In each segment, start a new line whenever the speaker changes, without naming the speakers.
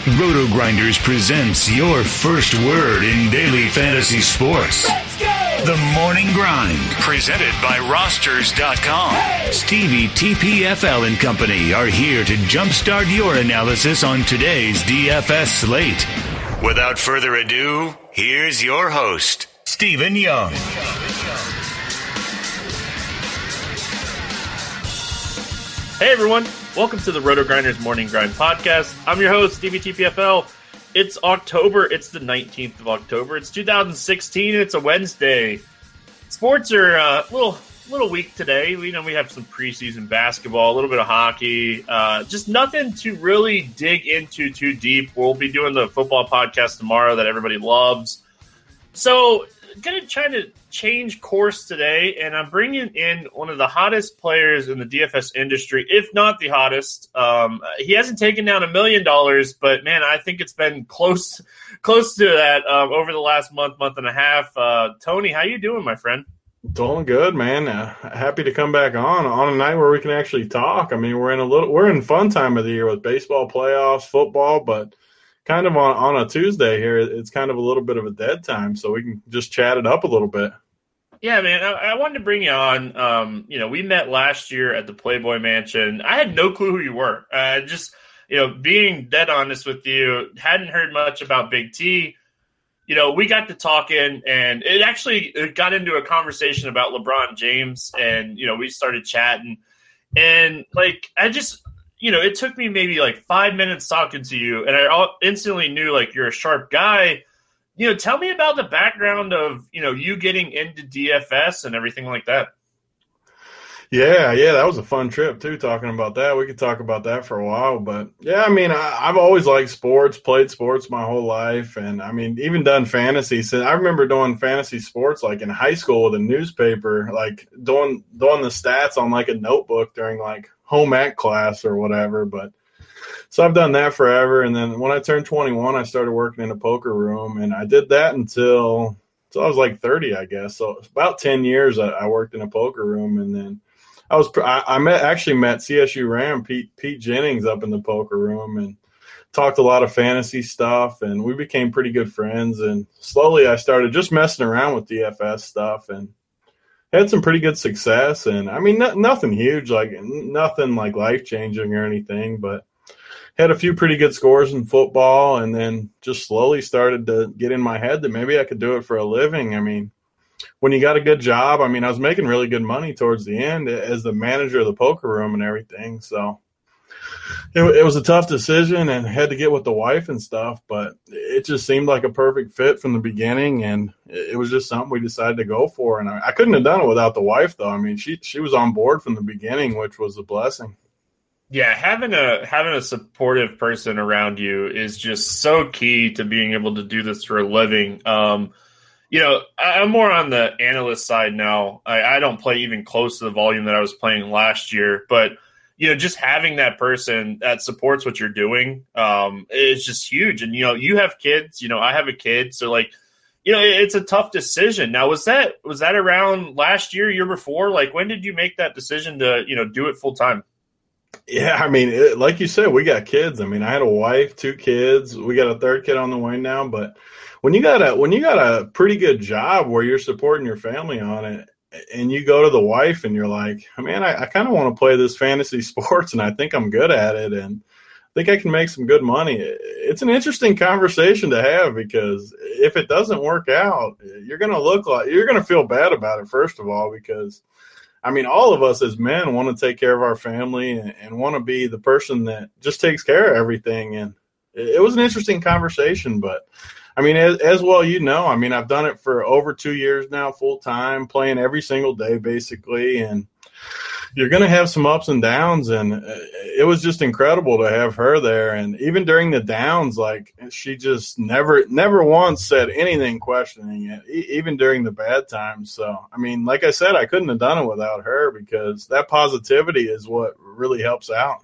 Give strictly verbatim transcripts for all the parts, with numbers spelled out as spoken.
Roto Grinders presents your first word in daily fantasy sports.
Let's go!
The Morning Grind, presented by Rosters dot com. Hey! Stevie, T P F L and company are here to jumpstart your analysis on today's D F S slate. Without further ado, here's your host, Stephen Young.
Hey everyone, welcome to the Roto Grinders Morning Grind podcast. I'm your host, Stevie T P F L. It's October, it's the nineteenth of October, it's two thousand sixteen, it's a Wednesday. Sports are uh, a little little weak today. We know we have some preseason basketball, a little bit of hockey, uh, just nothing to really dig into too deep. We'll be doing the football podcast tomorrow that everybody loves. So, going to try to change course today, and I'm bringing in one of the hottest players in the D F S industry, if not the hottest. Um, he hasn't taken down a million dollars, but man, I think it's been close, close to that um, over the last month, month and a half. Uh, Tony, how you doing, my friend?
Doing good, man. Uh, happy to come back on on a night where we can actually talk. I mean, we're in a little, we're in fun time of the year with baseball playoffs, football, but kind of on, on a Tuesday here, it's kind of a little bit of a dead time, so we can just chat it up a little bit.
Yeah, man, I, I wanted to bring you on. Um, you know, we met last year at the Playboy Mansion. I had no clue who you were. Uh, just, you know, being dead honest with you, hadn't heard much about Big T. You know, we got to talking, and it actually it got into a conversation about LeBron James, and, you know, we started chatting. And, like, I just – you know, it took me maybe like five minutes talking to you, and I instantly knew like you're a sharp guy. You know, tell me about the background of, you know, you getting into D F S and everything like that.
Yeah, yeah, that was a fun trip too, talking about that. We could talk about that for a while, but yeah, I mean, I, I've always liked sports, played sports my whole life, and I mean, even done fantasy. So I remember doing fantasy sports like in high school with a newspaper, like doing doing the stats on like a notebook during like home ec class or whatever. But so I've done that forever, and then when I turned twenty-one, I started working in a poker room, and I did that until until I was like thirty, I guess. So about ten years I, I worked in a poker room, and then I was I, I met actually met C S U Ram Pete Pete Jennings up in the poker room and talked a lot of fantasy stuff, and we became pretty good friends. And slowly I started just messing around with D F S stuff and had some pretty good success. And I mean, no, nothing huge, like nothing like life changing or anything, but had a few pretty good scores in football, and then just slowly started to get in my head that maybe I could do it for a living. I mean, when you got a good job, I mean, I was making really good money towards the end as the manager of the poker room and everything. So it, it was a tough decision and had to get with the wife and stuff, but it just seemed like a perfect fit from the beginning. And it was just something we decided to go for. And I, I couldn't have done it without the wife though. I mean, she, she was on board from the beginning, which was a blessing.
Yeah, having a having a supportive person around you is just so key to being able to do this for a living. Um, You know, I'm more on the analyst side now. I, I don't play even close to the volume that I was playing last year. But, you know, just having that person that supports what you're doing um, is just huge. And, you know, you have kids. You know, I have a kid. So, like, you know, it, it's a tough decision. Now, was that was that around last year, year before? Like, when did you make that decision to, you know, do it full time?
Yeah, I mean, it, like you said, we got kids. I mean, I had a wife, two kids. We got a third kid on the way now. But when you got a when you got a pretty good job where you're supporting your family on it, and you go to the wife and you're like, man, I, I kind of want to play this fantasy sports, and I think I'm good at it, and I think I can make some good money. It's an interesting conversation to have, because if it doesn't work out, you're going to look like you're going to feel bad about it, first of all, because I mean, all of us as men want to take care of our family and, and want to be the person that just takes care of everything. And it, it was an interesting conversation, but I mean, as, as well, you know, I mean, I've done it for over two years now, full time, playing every single day, basically. And you're going to have some ups and downs. And it was just incredible to have her there. And even during the downs, like, she just never, never once said anything questioning it, e- even during the bad times. So, I mean, like I said, I couldn't have done it without her, because that positivity is what really helps out.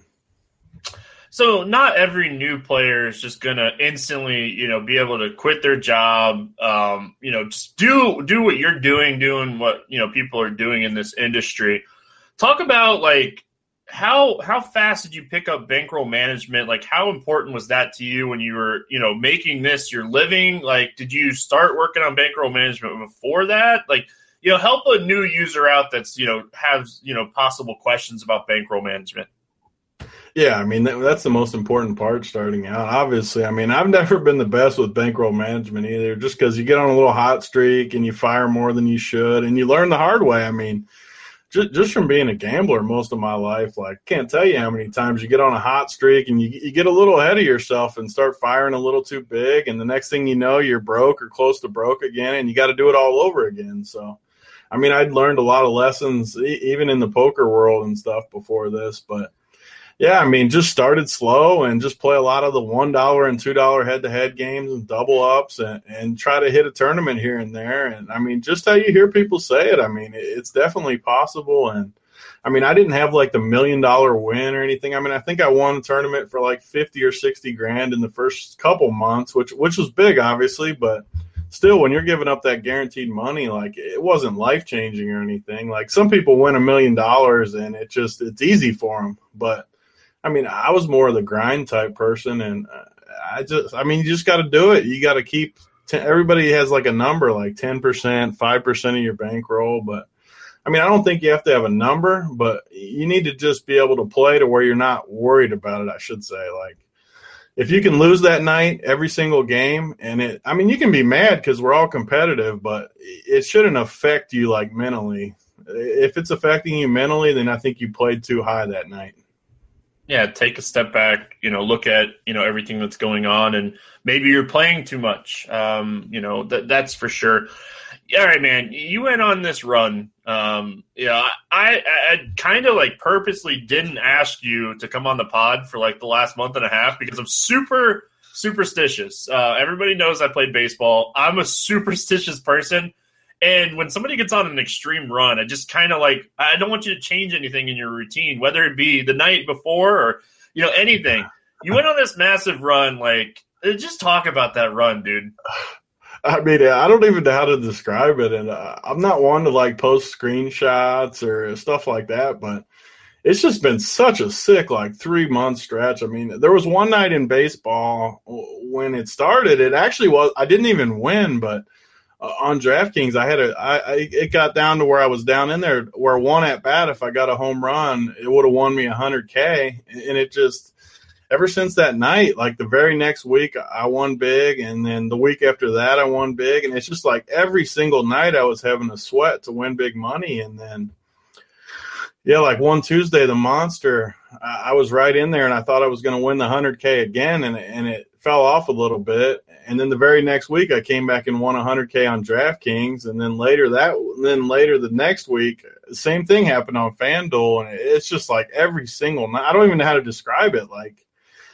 So not every new player is just going to instantly, you know, be able to quit their job, um, you know, just do do what you're doing, doing what, you know, people are doing in this industry. Talk about, like, how how fast did you pick up bankroll management? Like, how important was that to you when you were, you know, making this your living? Like, did you start working on bankroll management before that? Like, you know, help a new user out that's, you know, has, you know, possible questions about bankroll management.
Yeah, I mean, that, that's the most important part starting out. Obviously, I mean, I've never been the best with bankroll management either, just because you get on a little hot streak and you fire more than you should, and you learn the hard way. I mean, just, just from being a gambler most of my life, like, can't tell you how many times you get on a hot streak and you, you get a little ahead of yourself and start firing a little too big, and the next thing you know, you're broke or close to broke again, and you got to do it all over again. So, I mean, I'd learned a lot of lessons, e- even in the poker world and stuff before this, but yeah, I mean, just started slow and just play a lot of the one dollar and two dollar head-to-head games and double ups and, and try to hit a tournament here and there. And, I mean, just how you hear people say it, I mean, it's definitely possible. And, I mean, I didn't have like the million-dollar win or anything. I mean, I think I won a tournament for like fifty or sixty grand in the first couple months, which which was big, obviously. But still, when you're giving up that guaranteed money, like, it wasn't life-changing or anything. Like, some people win a million dollars and it just it's easy for them. But I mean, I was more of the grind type person, and I just, I mean, you just got to do it. You got to keep, t- everybody has like a number, like ten percent, five percent of your bankroll. But I mean, I don't think you have to have a number, but you need to just be able to play to where you're not worried about it, I should say. Like, if you can lose that night every single game, and it, I mean, you can be mad because we're all competitive, but it shouldn't affect you like mentally. If it's affecting you mentally, then I think you played too high that night.
Yeah, take a step back, you know, look at, you know, everything that's going on, and maybe you're playing too much. Um, you know, that that's for sure. All right, man, you went on this run. Um, you know, I, I, I kind of like purposely didn't ask you to come on the pod for like the last month and a half because I'm super superstitious. Uh, everybody knows I played baseball. I'm a superstitious person. And when somebody gets on an extreme run, I just kind of like, I don't want you to change anything in your routine, whether it be the night before or, you know, anything. You went on this massive run. Like, just talk about that run, dude.
I mean, I don't even know how to describe it. And uh, I'm not one to like post screenshots or stuff like that, but it's just been such a sick, like three month stretch. I mean, there was one night in baseball when it started, it actually was, I didn't even win, but Uh, on DraftKings, I had a, I, I, it got down to where I was down in there where one at bat, if I got a home run, it would have won me a hundred K. And it just, ever since that night, like the very next week I won big. And then the week after that, I won big. And it's just like every single night I was having a sweat to win big money. And then, yeah, like one Tuesday, the monster, I, I was right in there and I thought I was going to win the hundred K again. And, and it fell off a little bit. And then the very next week, I came back and won one hundred K on DraftKings. And then later that, then later the next week, the same thing happened on FanDuel. And it's just like every single night. I don't even know how to describe it. Like,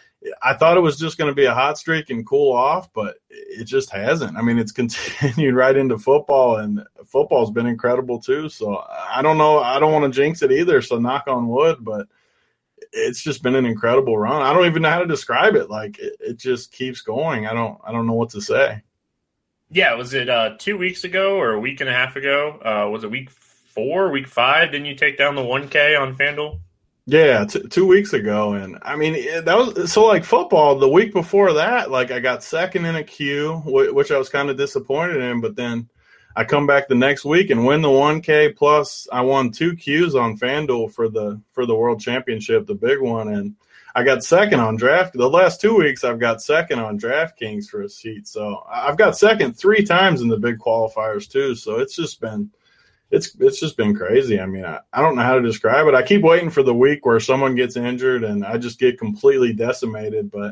I thought it was just going to be a hot streak and cool off, but it just hasn't. I mean, it's continued right into football, and football's been incredible too. So I don't know. I don't want to jinx it either. So knock on wood, but it's just been an incredible run. I don't even know how to describe it. Like, it, it just keeps going. I don't, I don't know what to say.
Yeah. Was it uh, two weeks ago or a week and a half ago? Uh, was it week four, week five? Didn't you take down the one K on FanDuel?
Yeah, t- two weeks ago. And I mean, it, that was so like football the week before that, like I got second in a queue, w- which I was kind of disappointed in, but then I come back the next week and win the one K, plus I won two Qs on FanDuel for the for the World Championship, the big one, and I got second on Draft. The last two weeks I've got second on DraftKings for a seat. So I've got second three times in the big qualifiers too. So it's just been it's it's just been crazy. I mean, I, I don't know how to describe it. I keep waiting for the week where someone gets injured and I just get completely decimated, but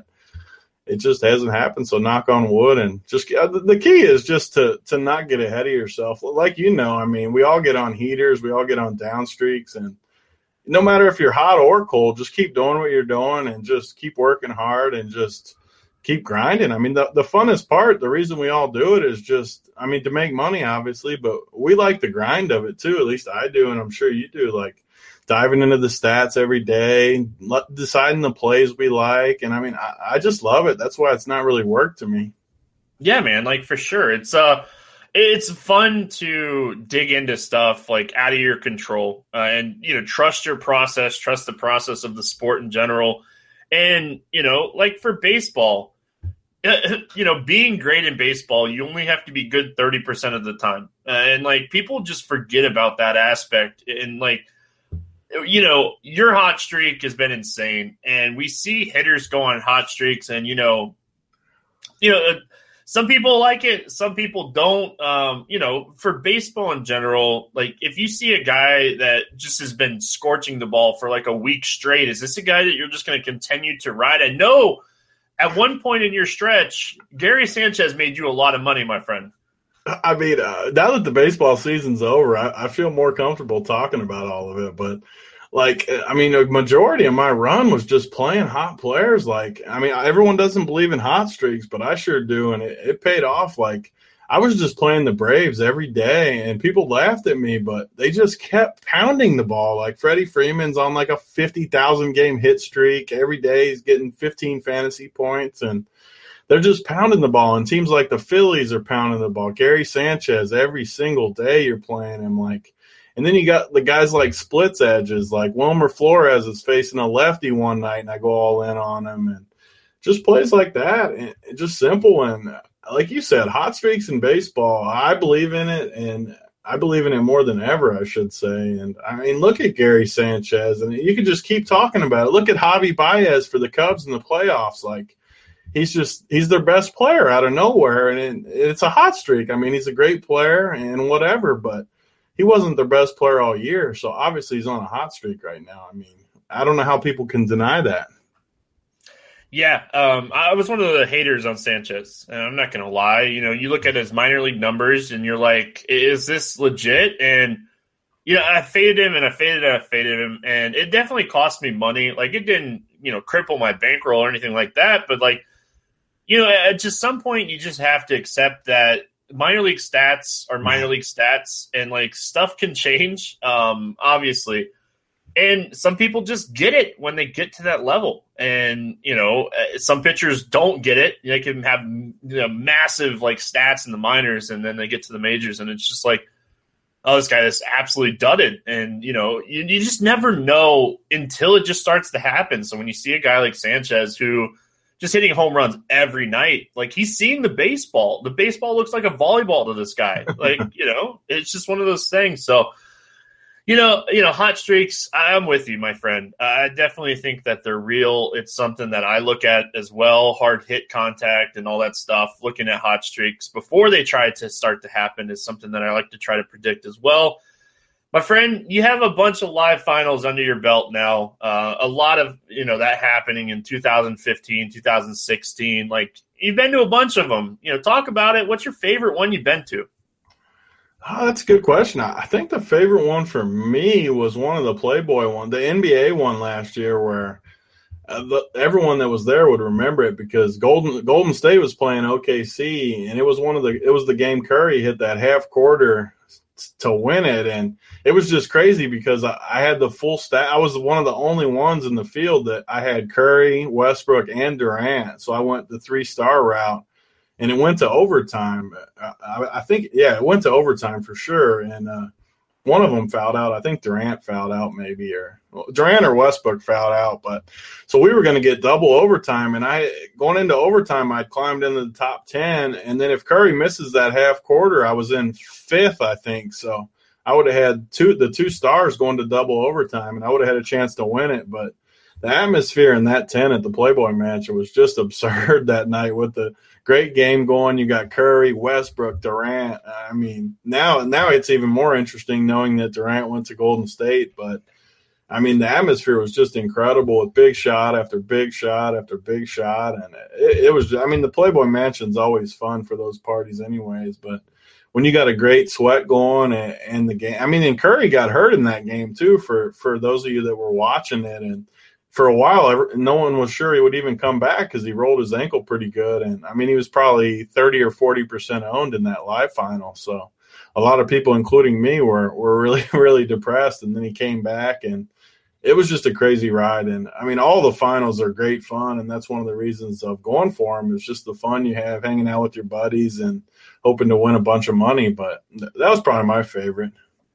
it just hasn't happened. So knock on wood, and just the key is just to to not get ahead of yourself. Like, you know, I mean, we all get on heaters, we all get on down streaks, and no matter if you're hot or cold, just keep doing what you're doing and just keep working hard and just keep grinding. I mean, the, the funnest part, the reason we all do it is just, I mean, to make money, obviously, but we like the grind of it too. At least I do, and I'm sure you do. Like, diving into the stats every day, deciding the plays we like. And I mean, I, I just love it. That's why it's not really work to me.
Yeah, man, like for sure. It's, uh, it's fun to dig into stuff like out of your control uh, and, you know, trust your process, trust the process of the sport in general. And, you know, like for baseball, you know, being great in baseball, you only have to be good thirty percent of the time. Uh, and like people just forget about that aspect. And like, you know, your hot streak has been insane. And we see hitters go on hot streaks and, you know, you know, some people like it, some people don't. Um, you know, for baseball in general, like if you see a guy that just has been scorching the ball for like a week straight, is this a guy that you're just going to continue to ride? And no, at one point in your stretch, Gary Sanchez made you a lot of money, my friend.
I mean, uh, now that the baseball season's over, I, I feel more comfortable talking about all of it. But, like, I mean, a majority of my run was just playing hot players. Like, I mean, everyone doesn't believe in hot streaks, but I sure do, and it, it paid off. Like, I was just playing the Braves every day, and people laughed at me, but they just kept pounding the ball. Like, Freddie Freeman's on, like, a fifty thousand game hit streak. Every day he's getting fifteen fantasy points, and they're just pounding the ball. And teams like the Phillies are pounding the ball. Gary Sanchez, every single day you're playing him. Like, and then you got the guys like splits edges, like Wilmer Flores is facing a lefty one night, and I go all in on him. And just plays like that, and just simple. And like you said, hot streaks in baseball, I believe in it, and I believe in it more than ever, I should say. And, I mean, look at Gary Sanchez, and you can just keep talking about it. Look at Javi Baez for the Cubs in the playoffs. Like, he's just – he's their best player out of nowhere, and it, it's a hot streak. I mean, he's a great player and whatever, but he wasn't their best player all year, so obviously he's on a hot streak right now. I mean, I don't know how people can deny that.
Yeah, um, I was one of the haters on Sanchez, and I'm not going to lie. You know, you look at his minor league numbers, and you're like, is this legit? And, you know, I faded him, and I faded him, and I faded him, and it definitely cost me money. Like, it didn't, you know, cripple my bankroll or anything like that, but, like, you know, at just some point, you just have to accept that minor league stats are minor league stats, and, like, stuff can change, um, obviously. And some people just get it when they get to that level. And, you know, some pitchers don't get it. They can have, you know, massive, like, stats in the minors, and then they get to the majors, and it's just like, oh, this guy is absolutely dudded. And, you know, you, you just never know until it just starts to happen. So when you see a guy like Sanchez who just hitting home runs every night, like, he's seeing the baseball. The baseball looks like a volleyball to this guy. Like, you know, it's just one of those things. So, You know, you know, hot streaks, I'm with you, my friend. I definitely think that they're real. It's something that I look at as well, hard hit contact and all that stuff. Looking at hot streaks before they try to start to happen is something that I like to try to predict as well. My friend, you have a bunch of live finals under your belt now. Uh, a lot of, you know, that happening in two thousand fifteen, two thousand sixteen. Like, you've been to a bunch of them. You know, talk about it. What's your favorite one you've been to?
Oh, that's a good question. I think the favorite one for me was one of the Playboy one, the N B A one last year, where uh, the, everyone that was there would remember it because Golden Golden State was playing O K C, and it was one of the it was the game Curry hit that half quarter to win it, and it was just crazy because I, I had the full stat. I was one of the only ones in the field that I had Curry, Westbrook, and Durant, so I went the three star route. And it went to overtime. I, I think, yeah, it went to overtime for sure. And uh, one of them fouled out. I think Durant fouled out maybe, or well, Durant or Westbrook fouled out. But so we were going to get double overtime. And I going into overtime, I climbed into the top ten. And then if Curry misses that half quarter, I was in fifth, I think. So I would have had two the two stars going to double overtime, and I would have had a chance to win it. But the atmosphere in that ten at the Playboy match, it was just absurd that night with the great game going. You got Curry, Westbrook, Durant. I mean, now now it's even more interesting knowing that Durant went to Golden State. But, I mean, the atmosphere was just incredible with big shot after big shot after big shot. And it, it was – I mean, the Playboy Mansion's always fun for those parties anyways. But when you got a great sweat going and, and the game – I mean, and Curry got hurt in that game too for, for those of you that were watching it. And for a while, no one was sure he would even come back because he rolled his ankle pretty good. And, I mean, he was probably thirty or forty percent owned in that live final. So a lot of people, including me, were, were really, really depressed. And then he came back, and it was just a crazy ride. And, I mean, all the finals are great fun, and that's one of the reasons of going for them is just the fun you have hanging out with your buddies and hoping to win a bunch of money. But th- that was probably my favorite.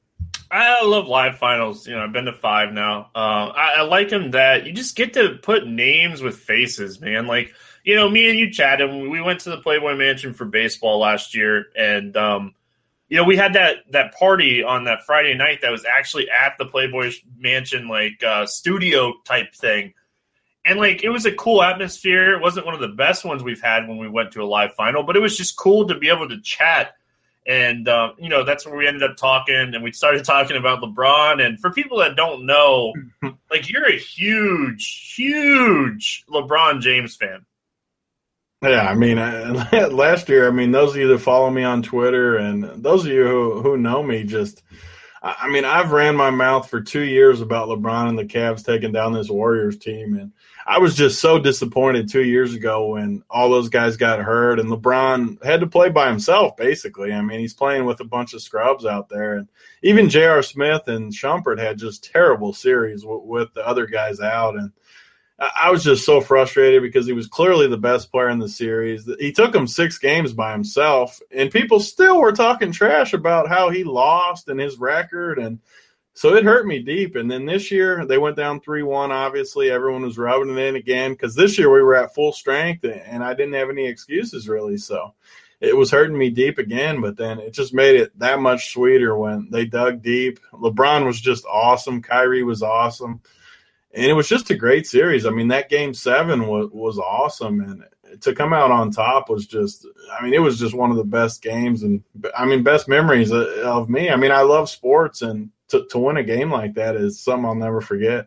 I love live finals. You know, I've been to five now. Uh, I, I like them that you just get to put names with faces, man. Like, you know, me and you chatted. We went to the Playboy Mansion for baseball last year, and um, you know, we had that that party on that Friday night that was actually at the Playboy Mansion, like uh, studio type thing. And like, it was a cool atmosphere. It wasn't one of the best ones we've had when we went to a live final, but it was just cool to be able to chat. And, uh, you know, that's where we ended up talking, and we started talking about LeBron. And for people that don't know, like, you're a huge, huge LeBron James fan.
Yeah, I mean, I, last year, I mean, those of you that follow me on Twitter and those of you who, who know me just – I mean, I've ran my mouth for two years about LeBron and the Cavs taking down this Warriors team, and I was just so disappointed two years ago when all those guys got hurt and LeBron had to play by himself, basically. I mean, he's playing with a bunch of scrubs out there, and even J R. Smith and Shumpert had just terrible series with, with the other guys out, and I was just so frustrated because he was clearly the best player in the series. He took him six games by himself, and people still were talking trash about how he lost and his record, and so it hurt me deep. And then this year, they went down three one, obviously. Everyone was rubbing it in again because this year we were at full strength, and I didn't have any excuses really, so it was hurting me deep again, but then it just made it that much sweeter when they dug deep. LeBron was just awesome. Kyrie was awesome. And it was just a great series. I mean, that game seven was, was awesome. And to come out on top was just, I mean, it was just one of the best games. And, I mean, best memories of me. I mean, I love sports, and to, to win a game like that is something I'll never forget.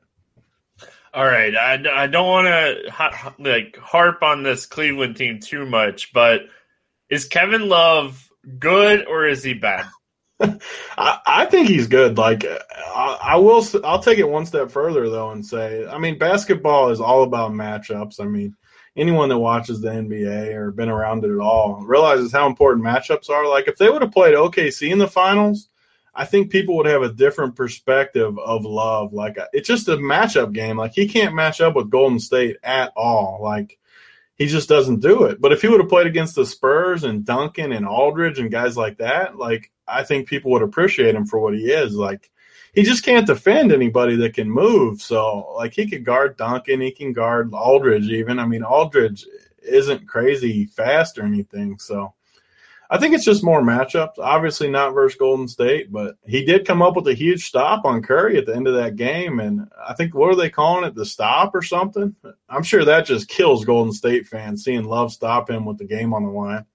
All right. I, I don't want to like harp on this Cleveland team too much, but is Kevin Love good or is he bad?
I, I think he's good. Like I, I will, I'll take it one step further though and say, I mean, basketball is all about matchups. I mean, anyone that watches the N B A or been around it at all realizes how important matchups are. Like if they would have played O K C in the finals, I think people would have a different perspective of Love. Like it's just a matchup game. Like he can't match up with Golden State at all. Like he just doesn't do it. But if he would have played against the Spurs and Duncan and Aldridge and guys like that, like I think people would appreciate him for what he is. Like he just can't defend anybody that can move. So like he could guard Duncan, he can guard Aldridge even. I mean, Aldridge isn't crazy fast or anything. So I think it's just more matchups. Obviously not versus Golden State, but he did come up with a huge stop on Curry at the end of that game. And I think, what are they calling it, the stop or something? I'm sure that just kills Golden State fans, seeing Love stop him with the game on the line.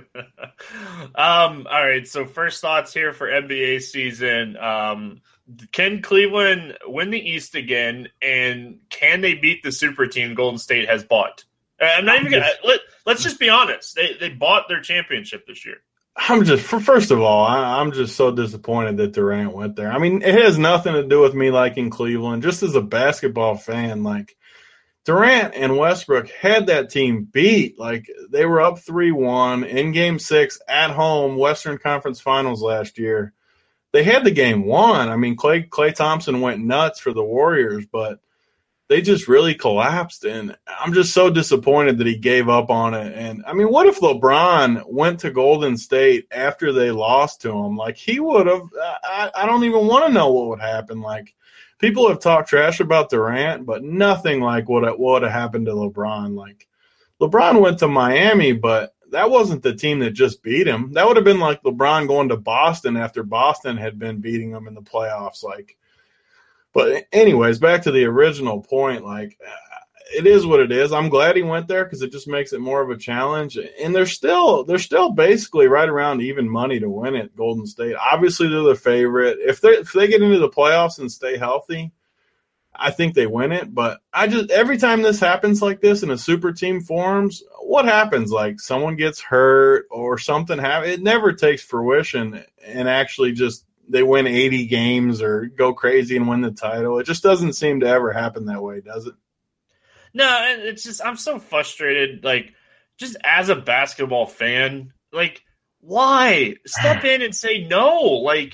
um, all right, so first thoughts here for N B A season. Um, can Cleveland win the East again, and can they beat the super team Golden State has bought? I'm not even gonna let, let's just be honest. They they bought their championship this year.
I'm just for first of all, I, I'm just so disappointed that Durant went there. I mean, it has nothing to do with me liking Cleveland. Just as a basketball fan, like Durant and Westbrook had that team beat. Like they were up three one in Game Six at home, Western Conference Finals last year. They had the game won. I mean, Klay Klay Thompson went nuts for the Warriors, but they just really collapsed, and I'm just so disappointed that he gave up on it. And, I mean, what if LeBron went to Golden State after they lost to him? Like, he would have I, – I don't even want to know what would happen. Like, people have talked trash about Durant, but nothing like what would have happened to LeBron. Like, LeBron went to Miami, but that wasn't the team that just beat him. That would have been like LeBron going to Boston after Boston had been beating him in the playoffs. Like, But anyways, back to the original point, like it is what it is. I'm glad he went there because it just makes it more of a challenge. And they're still they're still basically right around even money to win it, Golden State. Obviously, they're the favorite. If they if they get into the playoffs and stay healthy, I think they win it. But I just every time this happens like this and a super team forms, what happens? Like someone gets hurt or something happens. It never takes fruition and actually just they win eighty games or go crazy and win the title. It just doesn't seem to ever happen that way, does it?
No, it's just I'm so frustrated. Like, just as a basketball fan, like, why? Step in and say no. Like,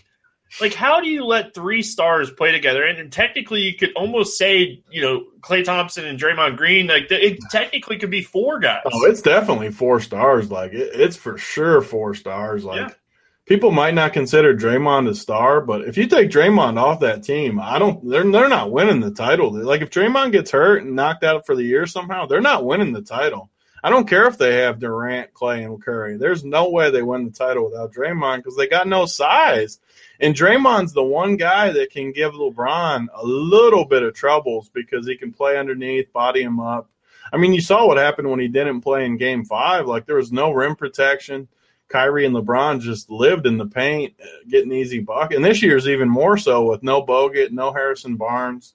Like, how do you let three stars play together? And, and technically, you could almost say, you know, Klay Thompson and Draymond Green, like, it technically could be four guys.
Oh, it's definitely four stars. Like, it, it's for sure four stars. Like,
yeah.
People might not consider Draymond a star, but if you take Draymond off that team, I don't. They're they're not winning the title. Like, if Draymond gets hurt and knocked out for the year somehow, they're not winning the title. I don't care if they have Durant, Klay, and Curry. There's no way they win the title without Draymond because they got no size. And Draymond's the one guy that can give LeBron a little bit of troubles because he can play underneath, body him up. I mean, you saw what happened when he didn't play in Game Five. Like, there was no rim protection. Kyrie and LeBron just lived in the paint, getting easy bucket. And this year's even more so with no Bogut, no Harrison Barnes.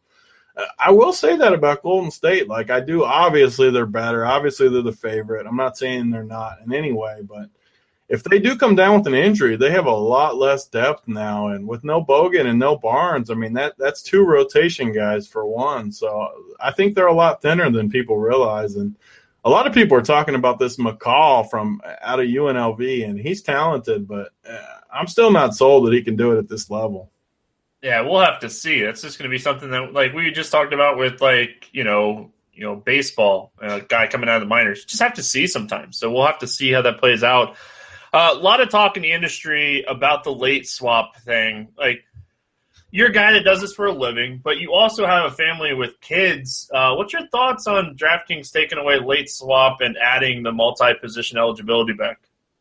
I will say that about Golden State. Like, I do. Obviously, they're better. Obviously, they're the favorite. I'm not saying they're not in any way, but if they do come down with an injury, they have a lot less depth now. And with no Bogut and no Barnes, I mean, that that's two rotation guys for one. So I think they're a lot thinner than people realize. And a lot of people are talking about this McCall from out of U N L V, and he's talented, but uh, I'm still not sold that he can do it at this level.
Yeah, we'll have to see. It's just going to be something that, like we just talked about with, like, you know, you know, baseball, a guy coming out of the minors. Just have to see sometimes. So we'll have to see how that plays out. Uh, a lot of talk in the industry about the late swap thing. Like, you're a guy that does this for a living, but you also have a family with kids. Uh, what's your thoughts on DraftKings taking away late swap and adding the multi-position eligibility back?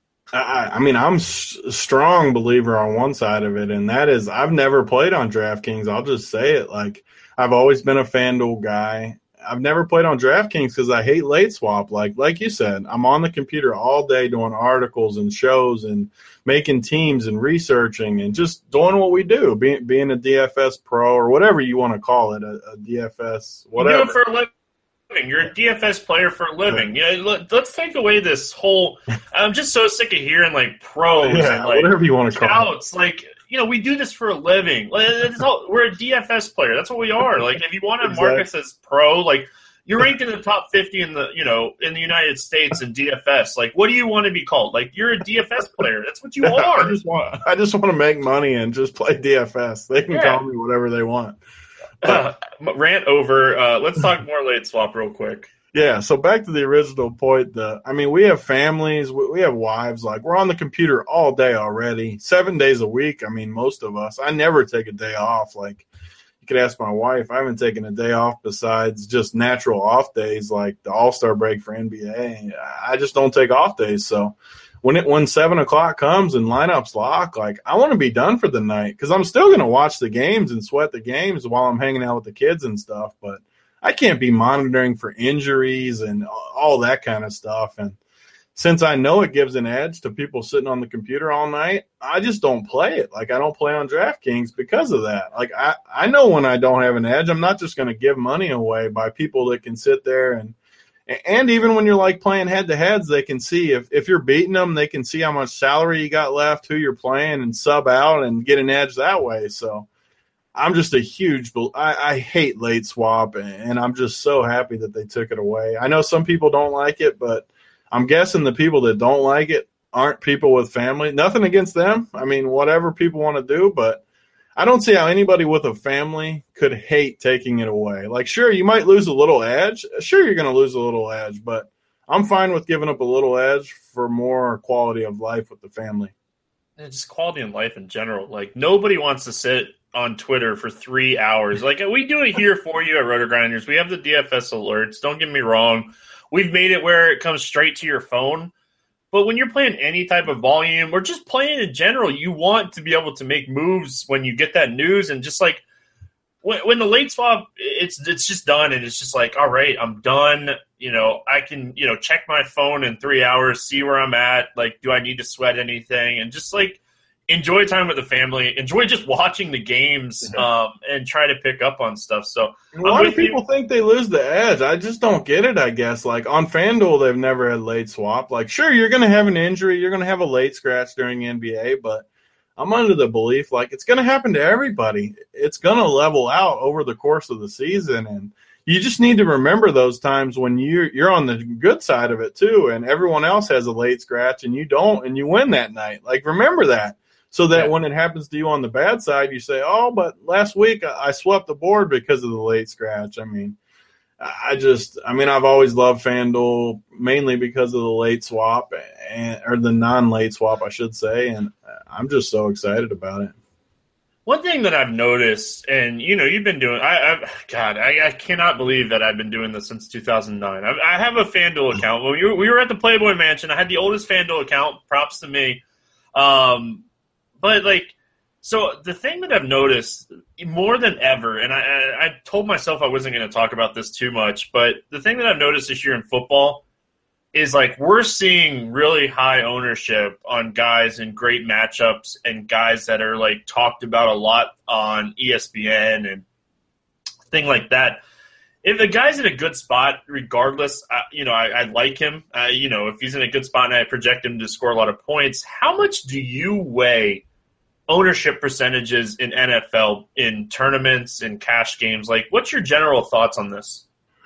I, I mean, I'm a strong believer on one side of it, and that is I've never played on DraftKings. I'll just say it. Like, I've always been a FanDuel guy. I've never played on DraftKings because I hate late swap. Like like you said, I'm on the computer all day doing articles and shows and making teams and researching and just doing what we do, being being a D F S pro or whatever you want to call it, a, a D F S, whatever.
You do it for a living. You're a D F S player for a living. Yeah, let, let's take away this whole – I'm just so sick of hearing, like, pros
yeah,
and, like,
whatever you want to call
scouts. It. Like, you know, we do this for a living. All, we're a D F S player. That's what we are. Like, if you want to
exactly.
mark us as pro, like, you're ranked in the top fifty in the, you know, in the United States in D F S. Like, what do you want to be called? Like, you're a D F S player. That's what you are.
I just want, I just want to make money and just play D F S. They can yeah. call me whatever they want.
Uh, rant over. Uh, let's talk more late swap real quick.
Yeah, so back to the original point. The, I mean, we have families, we, we have wives. Like, we're on the computer all day already, seven days a week. I mean, most of us. I never take a day off. Like, you could ask my wife. I haven't taken a day off besides just natural off days, like the All-Star break for N B A. I just don't take off days. So when it when seven o'clock comes and lineups lock, like, I want to be done for the night because I'm still going to watch the games and sweat the games while I'm hanging out with the kids and stuff. But I can't be monitoring for injuries and all that kind of stuff. And since I know it gives an edge to people sitting on the computer all night, I just don't play it. Like, I don't play on DraftKings because of that. Like, I, I know when I don't have an edge, I'm not just going to give money away by people that can sit there. And and even when you're, like, playing head-to-heads, they can see if, if you're beating them, they can see how much salary you got left, who you're playing, and sub out and get an edge that way. So I'm just a huge – I hate late swap, and I'm just so happy that they took it away. I know some people don't like it, but I'm guessing the people that don't like it aren't people with family. Nothing against them. I mean, whatever people want to do, but I don't see how anybody with a family could hate taking it away. Like, sure, you might lose a little edge. Sure, you're going to lose a little edge, but I'm fine with giving up a little edge for more quality of life with the family.
And just quality of life in general. Like, nobody wants to sit on Twitter for three hours. Like, we do it here for you at Roto Grinders. We have the D F S alerts. Don't get me wrong. We've made it where it comes straight to your phone. But when you're playing any type of volume or just playing in general, you want to be able to make moves when you get that news. And just like when, when the late swap, it's it's just done. And it's just like, all right, I'm done. You know, I can, you know, check my phone in three hours, see where I'm at. Like, do I need to sweat anything? And just like, enjoy time with the family. Enjoy just watching the games um, and try to pick up on stuff. So
a lot of people you. think they lose the edge. I just don't get it, I guess. Like, on FanDuel, they've never had late swap. Like, sure, you're going to have an injury. You're going to have a late scratch during the N B A, but I'm under the belief, like, it's going to happen to everybody. It's going to level out over the course of the season, and you just need to remember those times when you're, you're on the good side of it, too, and everyone else has a late scratch, and you don't, and you win that night. Like, remember that. so that
yeah.
when it happens to you on the bad side, you say, oh, but last week I swept the board because of the late scratch. I mean, I just, I mean, I've always loved FanDuel mainly because of the late swap and, or the non-late swap, I should say. And I'm just so excited about it.
One thing that I've noticed, and you know, you've been doing, I, I God, I, I cannot believe that I've been doing this since two thousand nine. I, I have a FanDuel account. When we were, we were at the Playboy Mansion, I had the oldest FanDuel account. Props to me. Um, but like, so the thing that I've noticed more than ever, and I, I, I told myself I wasn't going to talk about this too much, but the thing that I've noticed this year in football is like we're seeing really high ownership on guys in great matchups and guys that are like talked about a lot on E S P N and thing like that. If the guy's in a good spot, regardless, uh, you know, I, I like him. Uh, you know, if he's in a good spot and I project him to score a lot of points, how much do you weigh ownership percentages in N F L in tournaments and cash games? Like, what's your general thoughts on this?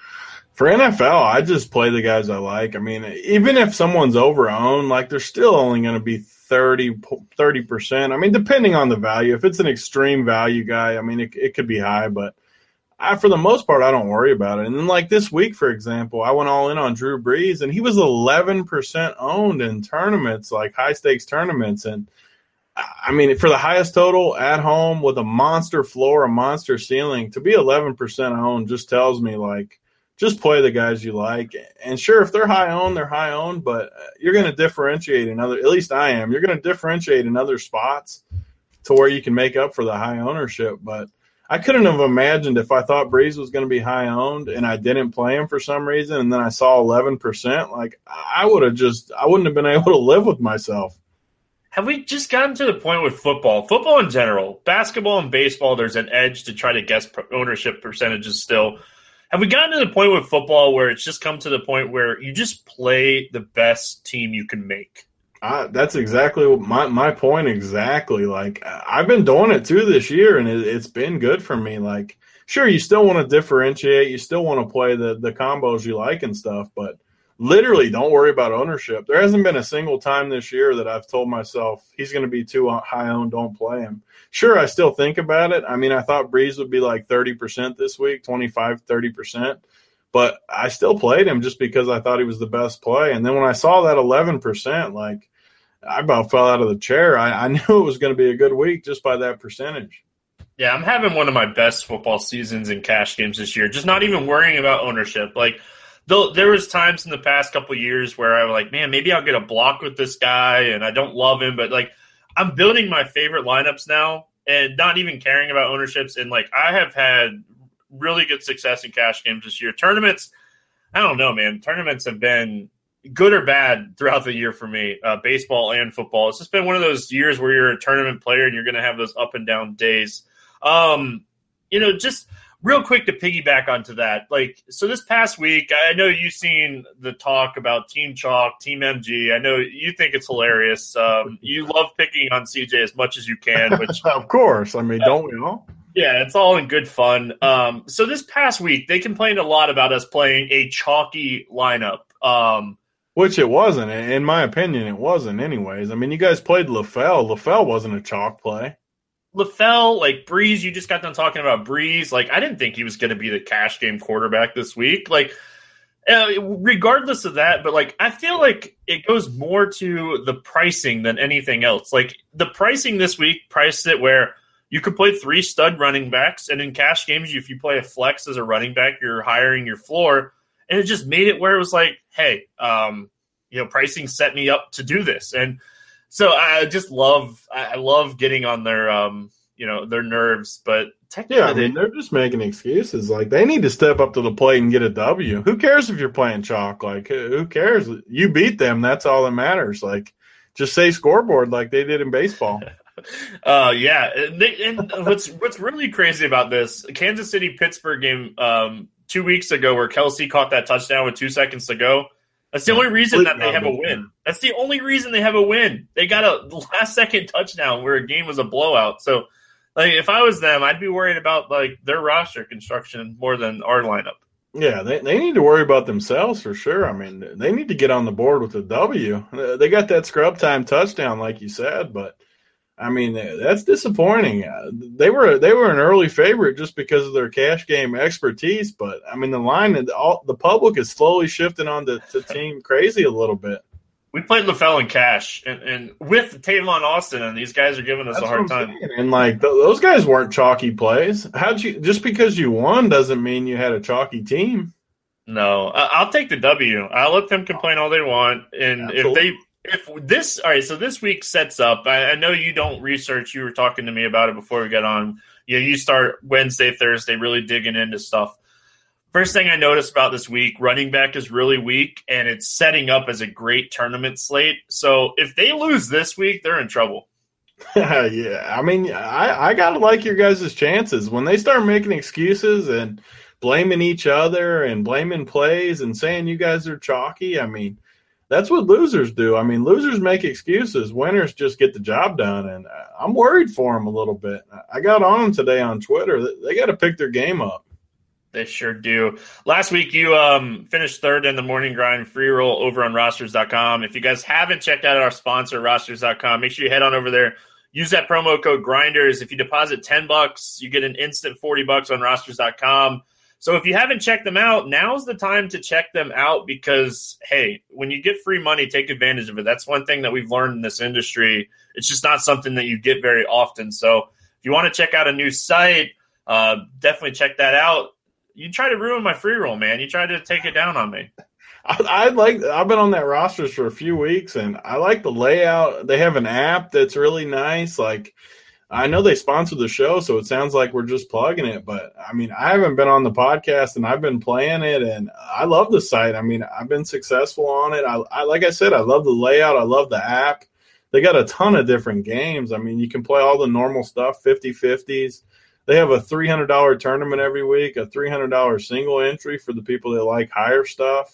For N F L, I just play the guys I like. I mean, even if someone's over-owned, like they're still only going to be thirty percent. I mean, depending on the value. If it's an extreme value guy, I mean, it, it could be high, but I, for the most part, I don't worry about it. And then like this week, for example, I went all in on Drew Brees, and he was eleven percent owned in tournaments, like high-stakes tournaments. And I mean, for the highest total at home with a monster floor, a monster ceiling, to be eleven percent owned just tells me, like, just play the guys you like. And sure, if they're high owned, they're high owned, but you're going to differentiate in other, at least I am, you're going to differentiate in other spots to where you can make up for the high ownership. But I couldn't have imagined if I thought Brees was going to be high owned and I didn't play him for some reason, and then I saw eleven percent, like I would have just, I wouldn't have been able to live with myself.
Have we just gotten to the point with football, football in general, basketball and baseball, there's an edge to try to guess ownership percentages still. Have we gotten to the point with football where it's just come to the point where you just play the best team you can make?
Uh, that's exactly my my point. Exactly. Like I've been doing it too this year, and it, it's been good for me. Like, sure, you still want to differentiate, you still want to play the the combos you like and stuff, but literally don't worry about ownership. There hasn't been a single time this year that I've told myself he's going to be too high owned, don't play him. Sure, I still think about it. I mean, I thought Brees would be like thirty percent this week, twenty-five, thirty percent. But I still played him just because I thought he was the best play. And then when I saw that eleven percent, like, I about fell out of the chair. I, I knew it was going to be a good week just by that percentage.
Yeah, I'm having one of my best football seasons in cash games this year, just not even worrying about ownership. Like, though there was times in the past couple of years where I was like, man, maybe I'll get a block with this guy, and I don't love him. But, like, I'm building my favorite lineups now and not even caring about ownerships. And, like, I have had really good success in cash games this year. Tournaments, I don't know, man. Tournaments have been good or bad throughout the year for me, uh, baseball and football. It's just been one of those years where you're a tournament player and you're going to have those up and down days. Um, you know, just real quick to piggyback onto that. Like, so this past week, I know you've seen the talk about Team Chalk, Team M G. I know you think it's hilarious. Um, you love picking on C J as much as you can, which
of course. I mean, don't we all?
Yeah, it's all in good fun. Um, so this past week, they complained a lot about us playing a chalky lineup. Um,
Which it wasn't. In my opinion, it wasn't anyways. I mean, you guys played LaFell. LaFell wasn't a chalk play.
LaFell, like Brees, you just got done talking about Brees. Like, I didn't think he was going to be the cash game quarterback this week. Like, uh, regardless of that, but, like, I feel like it goes more to the pricing than anything else. Like, the pricing this week priced it where you could play three stud running backs, and in cash games, if you play a flex as a running back, you're hiring your floor. And it just made it where it was like, hey, um, you know, pricing set me up to do this. And so I just love, I love getting on their, um, you know, their nerves. But technically,
yeah, I mean, they're just making excuses. Like, they need to step up to the plate and get a W. Who cares if you're playing chalk? Like, who cares? You beat them. That's all that matters. Like, just say scoreboard like they did in baseball.
Uh, yeah. And, they, and what's what's really crazy about this Kansas City Pittsburgh game um, two weeks ago, where Kelsey caught that touchdown with two seconds to go. That's the only reason that they have a win. That's the only reason they have a win. They got a last second touchdown where a game was a blowout. So, like, if I was them, I'd be worried about like their roster construction more than our lineup.
Yeah, they they need to worry about themselves for sure. I mean, they need to get on the board with a W. They got that scrub time touchdown, like you said, but I mean, that's disappointing. They were they were an early favorite just because of their cash game expertise, but I mean, the line and all the public is slowly shifting on to, to Team Crazy a little bit.
We played LaFell and Cash, and, and with Tavon Austin, and these guys are giving us
That's
a hard
what I'm
time.
saying. And like th- those guys weren't chalky plays. How'd you just because you won doesn't mean you had a chalky team.
No, I- I'll take the W. I'll let them complain all they want, and
Absolutely.
if they. If this all right, so this week sets up. I, I know you don't research. You were talking to me about it before we got on. You know, you start Wednesday, Thursday, really digging into stuff. First thing I noticed about this week, running back is really weak, and it's setting up as a great tournament slate. So if they lose this week, they're in trouble.
Yeah, I mean, I, I gotta like your guys' chances when they start making excuses and blaming each other and blaming plays and saying you guys are chalky. I mean. That's what losers do. I mean, losers make excuses. Winners just get the job done, and I'm worried for them a little bit. I got on them today on Twitter. They got to pick their game up.
They sure do. Last week, you um, finished third in the Morning Grind free roll over on rosters dot com. If you guys haven't checked out our sponsor, rosters dot com, make sure you head on over there. Use that promo code Grinders. If you deposit ten bucks, you get an instant forty bucks on rosters dot com. So if you haven't checked them out, now's the time to check them out because, hey, when you get free money, take advantage of it. That's one thing that we've learned in this industry. It's just not something that you get very often. So if you want to check out a new site, uh, definitely check that out. You try to ruin my free roll, man. You try to take it down on me.
I, I like. I've been on that rosters for a few weeks, and I like the layout. They have an app that's really nice. Like, I know they sponsor the show, so it sounds like we're just plugging it. But, I mean, I haven't been on the podcast, and I've been playing it, and I love the site. I mean, I've been successful on it. I, I like I said, I love the layout. I love the app. They got a ton of different games. I mean, you can play all the normal stuff, fifty-fifties. They have a three hundred dollars tournament every week, a three hundred dollars single entry for the people that like higher stuff.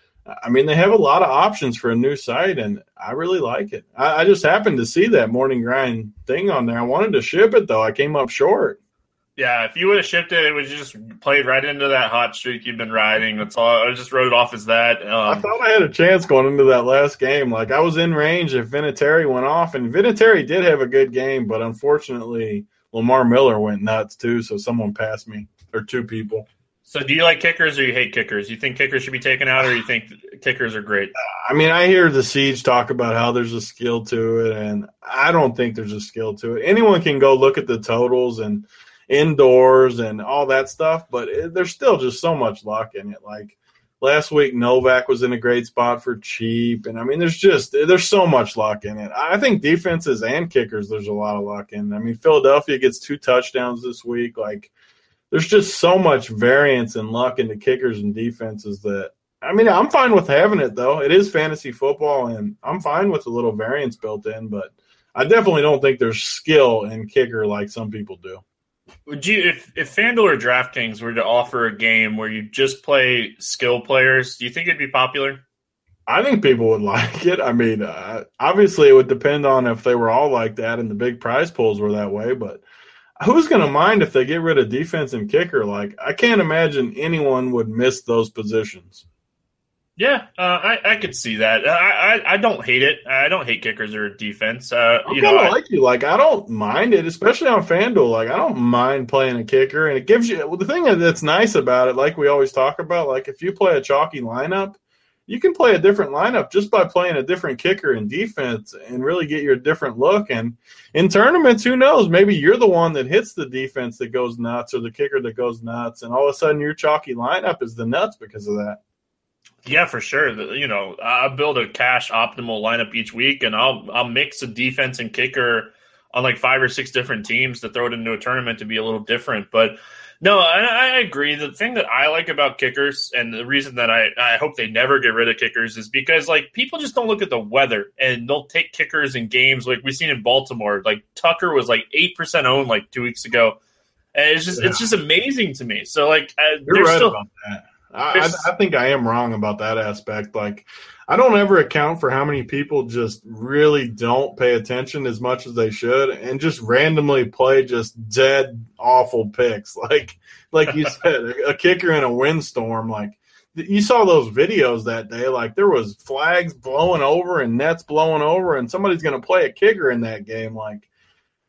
I mean, they have a lot of options for a new site, and I really like it. I, I just happened to see that Morning Grind thing on there. I wanted to ship it, though. I came up short.
Yeah, if you would have shipped it, it would just played right into that hot streak you've been riding. That's all. I just wrote it off as that. Um,
I thought I had a chance going into that last game. Like, I was in range if Vinatieri went off, and Vinatieri did have a good game, but unfortunately Lamar Miller went nuts, too, so someone passed me, or two people.
So do you like kickers or you hate kickers? You think kickers should be taken out or you think kickers are great?
I mean, I hear the Siege talk about how there's a skill to it, and I don't think there's a skill to it. Anyone can go look at the totals and indoors and all that stuff, but it, there's still just so much luck in it. Like last week, Novak was in a great spot for cheap, and I mean, there's just there's so much luck in it. I think defenses and kickers, there's a lot of luck in. I mean, Philadelphia gets two touchdowns this week, like. There's just so much variance and luck into kickers and defenses that I mean, I'm fine with having it, though. It is fantasy football, and I'm fine with a little variance built in, but I definitely don't think there's skill in kicker like some people do.
Would you, if, if FanDuel or DraftKings were to offer a game where you just play skill players, do you think it'd be popular?
I think people would like it. I mean, uh, obviously it would depend on if they were all like that and the big prize pools were that way, but who's going to mind if they get rid of defense and kicker? Like, I can't imagine anyone would miss those positions.
Yeah, uh, I, I could see that. I, I I don't hate it. I don't hate kickers or defense. Uh,
I'm
you
kind
know,
of like you. Like, I don't mind it, especially on FanDuel. Like, I don't mind playing a kicker, and it gives you well, – the thing that's nice about it, like we always talk about, like if you play a chalky lineup, you can play a different lineup just by playing a different kicker and defense and really get your different look. And in tournaments, who knows? Maybe you're the one that hits the defense that goes nuts or the kicker that goes nuts, and all of a sudden your chalky lineup is the nuts because of that.
Yeah, for sure. You know, I build a cash optimal lineup each week, and I'll I'll mix a defense and kicker on like five or six different teams to throw it into a tournament to be a little different. But no, I, I agree. The thing that I like about kickers, and the reason that I, I hope they never get rid of kickers, is because like people just don't look at the weather and they'll take kickers in games like we've seen in Baltimore. Like Tucker was like eight percent owned like two weeks ago, and it's just yeah. it's just amazing to me. So like uh,
you're right
still,
about that. I, I think I am wrong about that aspect. Like, I don't ever account for how many people just really don't pay attention as much as they should and just randomly play just dead awful picks. Like, like you said, a kicker in a windstorm. Like, you saw those videos that day. Like, there was flags blowing over and nets blowing over, and somebody's going to play a kicker in that game. Like,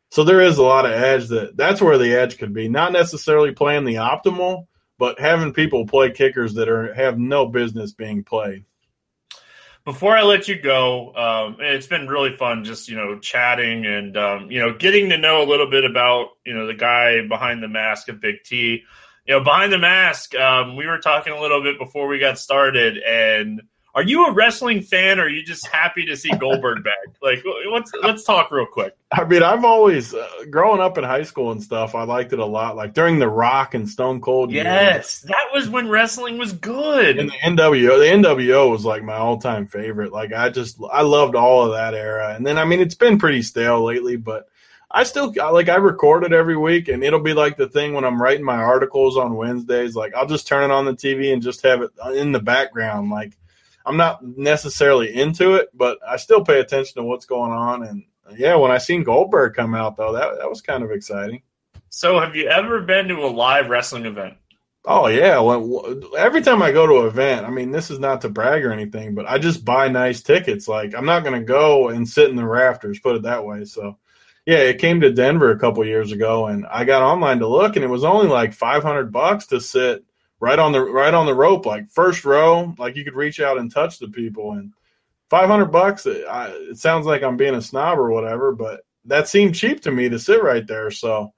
So there is a lot of edge that that's where the edge could be. Not necessarily playing the optimal, but having people play kickers that are have no business being played.
Before I let you go, um, it's been really fun just, you know, chatting and, um, you know, getting to know a little bit about, you know, the guy behind the mask of Big T. You know, behind the mask, um, we were talking a little bit before we got started, and are you a wrestling fan, or are you just happy to see Goldberg back? Like, let's let's talk real quick.
I mean, I've always, uh, growing up in high school and stuff, I liked it a lot. Like during the Rock and Stone Cold years.
Yes, that was when wrestling was good.
And the N W O, the N W O was like my all-time favorite. Like I just, I loved all of that era. And then, I mean, it's been pretty stale lately, but I still, like I record it every week, and it'll be like the thing when I'm writing my articles on Wednesdays. Like I'll just turn it on the T V and just have it in the background. Like I'm not necessarily into it, but I still pay attention to what's going on. And yeah, when I seen Goldberg come out, though, that that was kind of exciting.
So have you ever been to a live wrestling event?
Oh, yeah. Well, every time I go to an event, I mean, this is not to brag or anything, but I just buy nice tickets. Like, I'm not going to go and sit in the rafters, put it that way. So, yeah, it came to Denver a couple years ago, and I got online to look, and it was only like five hundred bucks to sit right on the right on the rope, like first row, like you could reach out and touch the people. And five hundred bucks, it, I, it sounds like I'm being a snob or whatever, but that seemed cheap to me to sit right there. So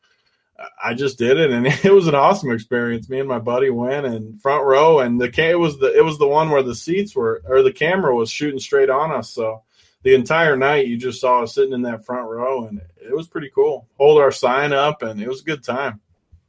I just did it, and it was an awesome experience. Me and my buddy went and front row, and the it was the it was the one where the seats were, or the camera was shooting straight on us. So the entire night, you just saw us sitting in that front row, and it was pretty cool. Hold our sign up, and it was a good time.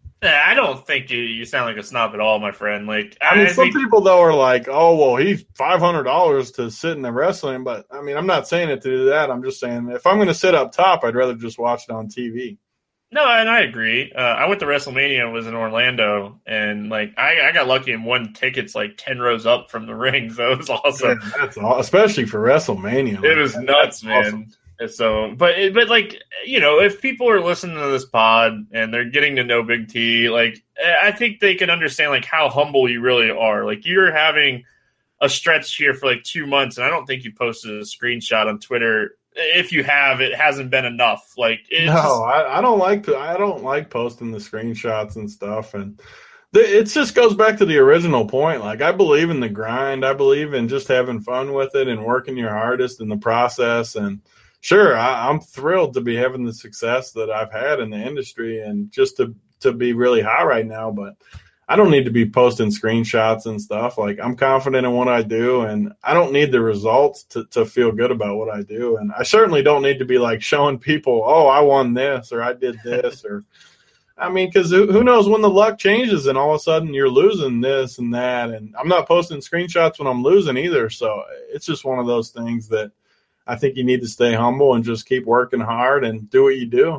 I don't think you, you sound like a snob at all, my friend. Like,
I mean,
I
some
think,
people though are like, "Oh, well, he's five hundred dollars to sit in the wrestling." But I mean, I'm not saying it to do that. I'm just saying if I'm going to sit up top, I'd rather just watch it on T V.
No, and I agree. Uh, I went to WrestleMania and was in Orlando, and like I, I got lucky and won tickets like ten rows up from the ring, so it was awesome.
Yeah, that's all, especially for WrestleMania.
It was
that.
nuts,
That's
man.
awesome.
And so, but but like you know, if people are listening to this pod and they're getting to know Big T, like I think they can understand like how humble you really are. Like you're having a stretch here for like two months, and I don't think you posted a screenshot on Twitter. If you have, it hasn't been enough. Like it's
No,
just,
I, I don't like to, I don't like posting the screenshots and stuff, and the, it just goes back to the original point. Like I believe in the grind. I believe in just having fun with it and working your hardest in the process. And sure, I, I'm thrilled to be having the success that I've had in the industry, and just to to be really high right now. But I don't need to be posting screenshots and stuff. Like I'm confident in what I do, and I don't need the results to, to feel good about what I do. And I certainly don't need to be like showing people, oh, I won this or I did this or, I mean, because who, who knows when the luck changes and all of a sudden you're losing this and that. And I'm not posting screenshots when I'm losing either. So it's just one of those things that I think you need to stay humble and just keep working hard and do what you do.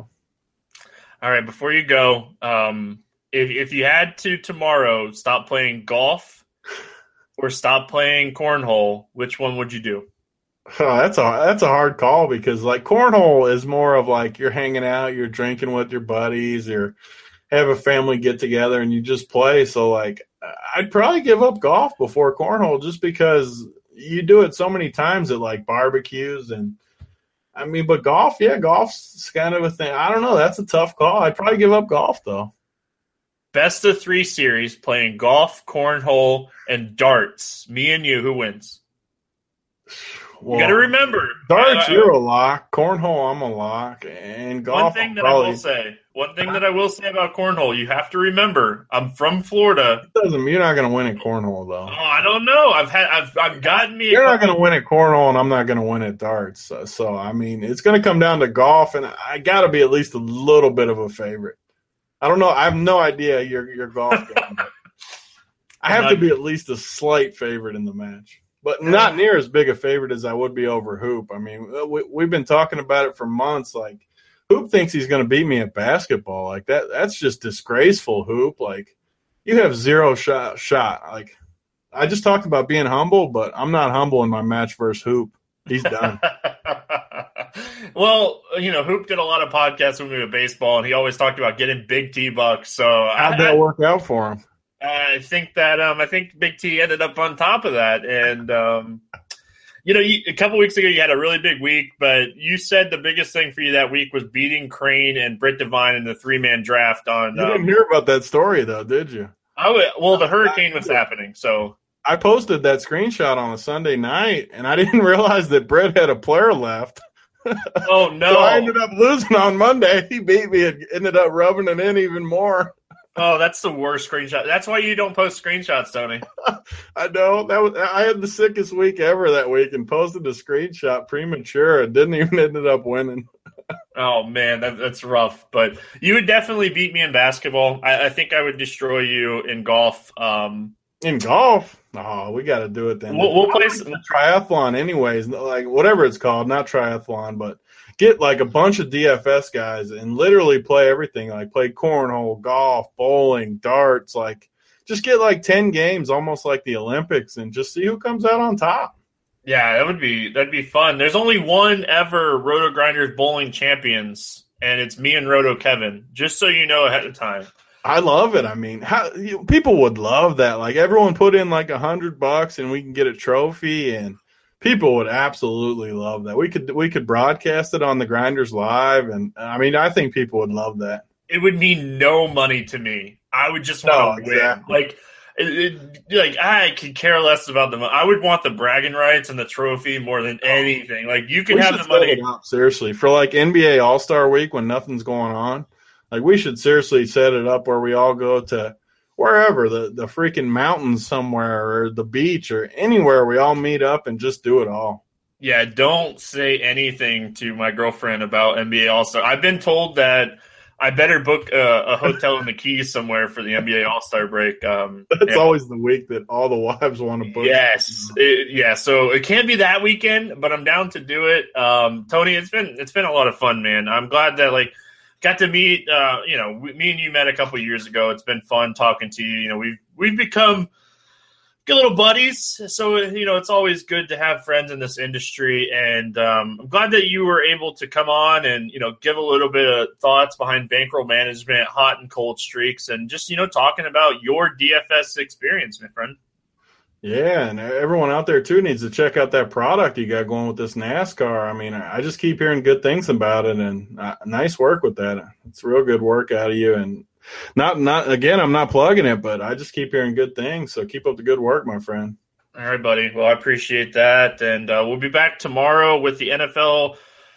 all right. Before you go, um, If if you had to tomorrow stop playing golf or stop playing cornhole, which one would you do?
Oh, that's a that's a hard call, because like cornhole is more of like you're hanging out, you're drinking with your buddies, or have a family get together and you just play. So like I'd probably give up golf before cornhole, just because you do it so many times at like barbecues. And I mean, but golf, yeah, golf's kind of a thing. I don't know. That's a tough call. I'd probably give up golf though.
Best of three series playing golf, cornhole, and darts. Me and you, who wins?
Well,
you got to remember.
Darts,
uh,
you're a lock. Cornhole, I'm a lock. And golf,
one thing that
probably,
I will say, one thing that I will say about cornhole, you have to remember, I'm from Florida.
doesn't you're not going to win at cornhole though.
Oh, I don't know. I've had, I've, I've gotten me.
You're not going to win at cornhole, and I'm not going to win at darts. So, so I mean, it's going to come down to golf, and I got to be at least a little bit of a favorite. I don't know. I have no idea your your golf game, but I have to be at least a slight favorite in the match, but not near as big a favorite as I would be over Hoop. I mean, we, we've been talking about it for months. Like, Hoop thinks he's going to beat me at basketball. Like that. That's just disgraceful, Hoop. Like, you have zero shot. Shot. Like, I just talked about being humble, but I'm not humble in my match versus Hoop. He's done.
Well, you know, Hoop did a lot of podcasts with me with baseball, and he always talked about getting Big T bucks. So
how'd that work out for him?
I think that um, I think Big T ended up on top of that, and um, You know, you, a couple weeks ago you had a really big week, but you said the biggest thing for you that week was beating Crane and Britt Devine in the three-man draft on.
You didn't
um,
hear about that story, though, did you?
I would, well, the hurricane was happening, so.
I posted that screenshot on a Sunday night, and I didn't realize that Britt had a player left.
Oh, no.
So I ended up losing on Monday. He beat me and ended up rubbing it in even more.
Oh, that's the worst screenshot. That's why you don't post screenshots, Tony.
I know. That was I had the sickest week ever that week and posted a screenshot premature and didn't even ended up winning.
Oh, man, that, that's rough. But you would definitely beat me in basketball. I, I think I would destroy you in golf. Um,
in golf? Oh, we got to do it then.
We'll, we'll play some
triathlon anyways, like whatever it's called, not triathlon, but get like a bunch of D F S guys and literally play everything, like play cornhole, golf, bowling, darts, like just get like ten games, almost like the Olympics, and just see who comes out on top.
Yeah, that would be that'd be fun. There's only one ever Roto Grinders bowling champions, and it's me and Roto Kevin. Just so you know ahead of time.
I love it. I mean, how you, people would love that. Like everyone put in like a hundred bucks, and we can get a trophy, and people would absolutely love that. We could we could broadcast it on the Grinders Live, and I mean, I think people would love that.
It would mean no money to me. I would just
No,
want to
exactly.
win. Like, it, it, like I could care less about the money. I would want the bragging rights and the trophy more than anything. Like you can
We
have
should
the money.
set it up, seriously, for like N B A All-Star Week when nothing's going on. Like we should seriously set it up where we all go to wherever, the, the freaking mountains somewhere or the beach or anywhere. We all meet up and just do it all.
Yeah, don't say anything to my girlfriend about N B A All-Star. I've been told that I better book a, a hotel in the Keys somewhere for the N B A All-Star break. Um,
That's
yeah.
always the week that all the wives want to book.
Yes, it, yeah. So it can't be that weekend, but I'm down to do it. Um, Tony, it's been it's been a lot of fun, man. I'm glad that like got to meet. Uh, you know, we, me and you met a couple years ago. It's been fun talking to you. You know, we've we've become good little buddies. So, you know, it's always good to have friends in this industry. And um, I'm glad that you were able to come on and, you know, give a little bit of thoughts behind bankroll management, hot and cold streaks, and just, you know, talking about your D F S experience, my friend.
Yeah, and everyone out there, too, needs to check out that product you got going with this NASCAR. I mean, I just keep hearing good things about it, and uh, nice work with that. It's real good work out of you, and Not, not again, I'm not plugging it, but I just keep hearing good things. So keep up the good work, my friend.
All right, buddy. Well, I appreciate that. And uh, we'll be back tomorrow with the N F L,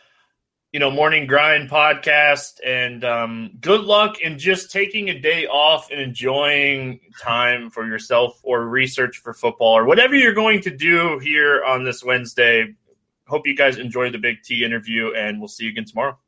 you know, Morning Grind podcast. And um, good luck in just taking a day off and enjoying time for yourself or research for football or whatever you're going to do here on this Wednesday. Hope you guys enjoy the Big T interview, and we'll see you again tomorrow.